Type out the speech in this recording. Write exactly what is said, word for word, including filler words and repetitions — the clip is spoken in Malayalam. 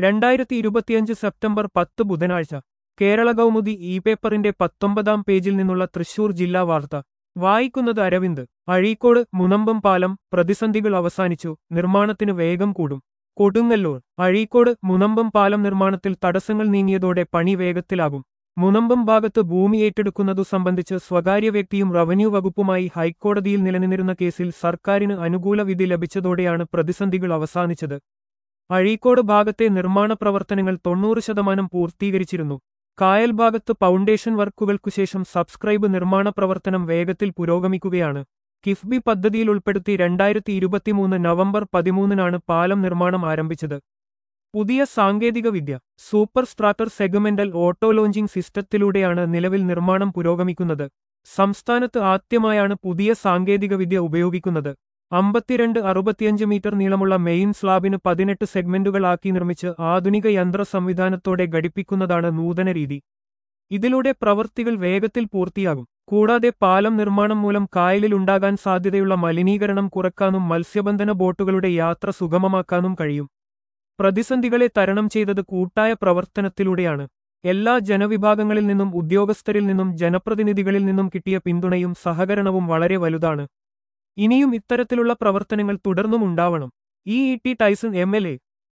രണ്ടായിരത്തി ഇരുപത്തിയഞ്ച് സെപ്റ്റംബർ പത്ത് ബുധനാഴ്ച കേരള കൗമുദി ഇ പേപ്പറിന്റെ പത്തൊമ്പതാം പേജിൽ നിന്നുള്ള തൃശൂർ ജില്ലാ വാർത്ത വായിക്കുന്നത് അരവിന്ദ്. അഴീക്കോട് മുനമ്പം പാലം പ്രതിസന്ധികൾ അവസാനിച്ചു, നിർമ്മാണത്തിന് വേഗം കൂടും. കൊടുങ്ങല്ലൂർ. അഴീക്കോട് മുനമ്പം പാലം നിർമ്മാണത്തിൽ തടസ്സങ്ങൾ നീങ്ങിയതോടെ പണി വേഗത്തിലാകും. മുനമ്പം ഭാഗത്ത് ഭൂമി ഏറ്റെടുക്കുന്നതു സംബന്ധിച്ച് സ്വകാര്യ വ്യക്തിയും റവന്യൂ വകുപ്പുമായി ഹൈക്കോടതിയിൽ നിലനിന്നിരുന്ന കേസിൽ സർക്കാരിന് അനുകൂല വിധി ലഭിച്ചതോടെയാണ് പ്രതിസന്ധികൾ അവസാനിച്ചത്. അഴീക്കോട് ഭാഗത്തെ നിർമ്മാണ പ്രവർത്തനങ്ങൾ തൊണ്ണൂറ് ശതമാനം പൂർത്തീകരിച്ചിരുന്നു. കായൽ ഭാഗത്ത് ഫൗണ്ടേഷൻ വർക്കുകൾക്കുശേഷം സബ്സ്ക്രൈബ് നിർമ്മാണ പ്രവർത്തനം വേഗത്തിൽ പുരോഗമിക്കുകയാണ്. കിഫ്ബി പദ്ധതിയിൽ ഉൾപ്പെടുത്തി രണ്ടായിരത്തി ഇരുപത്തിമൂന്ന് നവംബർ പതിമൂന്നിനാണ് പാലം നിർമ്മാണം ആരംഭിച്ചത്. പുതിയ സാങ്കേതിക വിദ്യ സൂപ്പർ സ്ട്രാറ്റർ സെഗ്മെന്റൽ ഓട്ടോ ലോഞ്ചിംഗ് സിസ്റ്റത്തിലൂടെയാണ് നിലവിൽ നിർമ്മാണം പുരോഗമിക്കുന്നത്. സംസ്ഥാനത്ത് ആദ്യമായാണ് പുതിയ സാങ്കേതികവിദ്യ ഉപയോഗിക്കുന്നത്. അമ്പത്തിരണ്ട് അറുപത്തിയഞ്ച് മീറ്റർ നീളമുള്ള മെയിൻ സ്ലാബിന് പതിനെട്ട് സെഗ്മെന്റുകളാക്കി നിർമ്മിച്ച് ആധുനിക യന്ത്ര സംവിധാനത്തോടെ ഘടിപ്പിക്കുന്നതാണ് നൂതന രീതി. ഇതിലൂടെ പ്രവൃത്തികൾ വേഗത്തിൽ പൂർത്തിയാകും. കൂടാതെ പാലം നിർമ്മാണം മൂലം കായലിൽ ഉണ്ടാകാൻ സാധ്യതയുള്ള മലിനീകരണം കുറയ്ക്കാനും മത്സ്യബന്ധന ബോട്ടുകളുടെ യാത്ര സുഗമമാക്കാനും കഴിയും. പ്രതിസന്ധികളെ തരണം ചെയ്തത് കൂട്ടായ പ്രവർത്തനത്തിലൂടെയാണ്. എല്ലാ ജനവിഭാഗങ്ങളിൽ നിന്നും ഉദ്യോഗസ്ഥരിൽ നിന്നും ജനപ്രതിനിധികളിൽ നിന്നും കിട്ടിയ പിന്തുണയും സഹകരണവും വളരെ വലുതാണ്. ഇനിയും ഇത്തരത്തിലുള്ള പ്രവർത്തനങ്ങൾ തുടർന്നും ഉണ്ടാവണം. E T Taison M L A